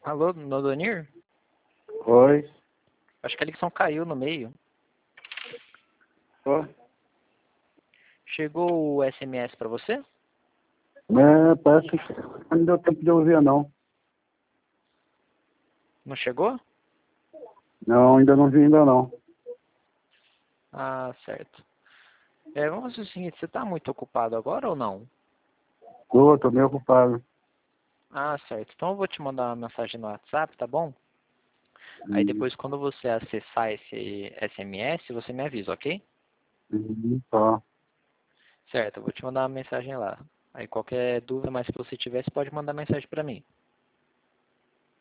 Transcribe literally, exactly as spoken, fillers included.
Alô, Nodonir? Oi. Acho que a ligação caiu no meio. Oi. Chegou o S M S pra você? É, parece que não deu tempo de ouvir, não. Não chegou? Não, ainda não vi, ainda não. Ah, certo. É, vamos fazer o seguinte, você tá muito ocupado agora ou não? Tô, tô meio ocupado. Ah, certo. Então eu vou te mandar uma mensagem no WhatsApp, tá bom? Aí Uhum. depois quando você acessar esse S M S, você me avisa, ok? Uhum, tá. Certo, eu vou te mandar uma mensagem lá. Aí qualquer dúvida mais que você tiver, você pode mandar mensagem pra mim.